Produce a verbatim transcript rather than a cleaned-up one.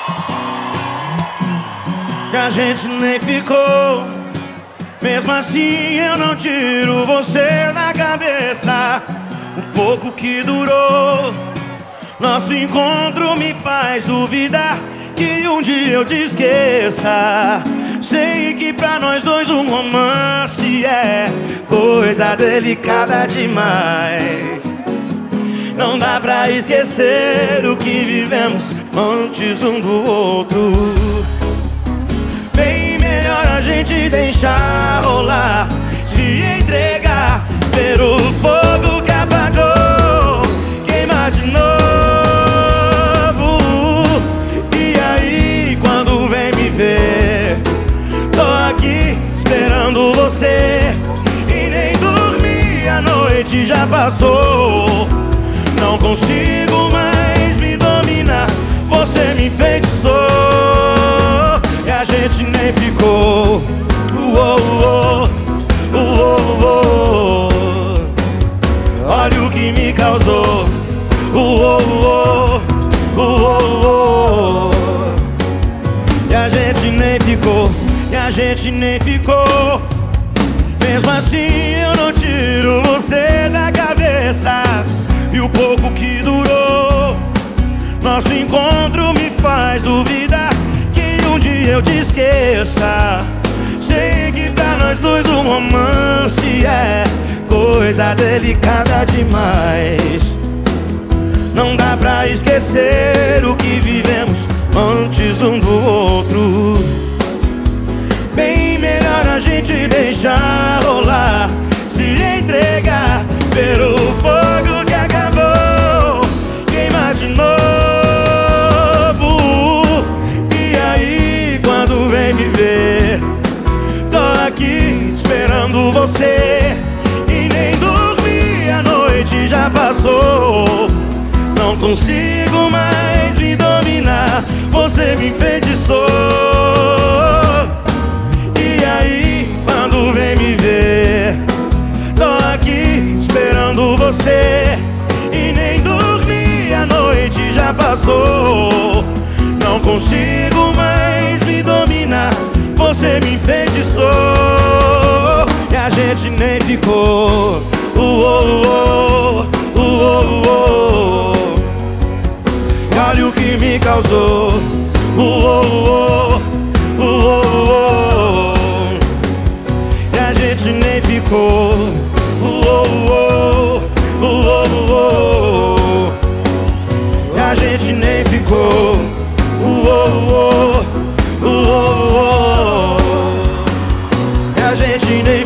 Que a gente nem ficou. Mesmo assim eu não tiro você da cabeça. O pouco que durou nosso encontro me faz duvidar que um dia eu te esqueça. Sei que pra nós dois um romance é coisa delicada demais. Não dá pra esquecer o que vivemos antes um do outro. Bem melhor a gente deixar rolar, se entregar, ver o fogo que apagou queimar de novo. E aí quando vem me ver, tô aqui esperando você. E nem dormi, a noite já passou. Não consigo mais me dominar, você me enfeitiçou. E a gente nem ficou. Uou, uou, uou, uou. Olha o que me causou. Uou, uou, uou, uou. E a gente nem ficou. E a gente nem ficou. Mesmo assim eu não tiro você da cabeça. E o pouco que durou nosso encontro me faz duvidar que um dia eu te esqueça. Sei que pra nós dois um romance é coisa delicada demais. Não dá pra esquecer o que vivemos antes um do outro. Bem melhor a gente deixar rolar, se entregar, ver o fogo que acabou queimar de novo. E aí quando vem me ver, tô aqui esperando você. E nem dormi, a noite já passou. Não consigo mais me dominar, você me enfeitiçou. E aí quando vem me ver, tô aqui esperando você. E nem dormi, a noite já passou. Não consigo mais me dominar, você me enfeitiçou. E a gente nem ficou. Uou, uou, uou, uou. E olha o que me causou. Uou, uou, uou, uou. E a gente nem ficou. Uou, uou, uou, uou. E a gente nem ficou. Uou, uou, uou, uou. E a gente nem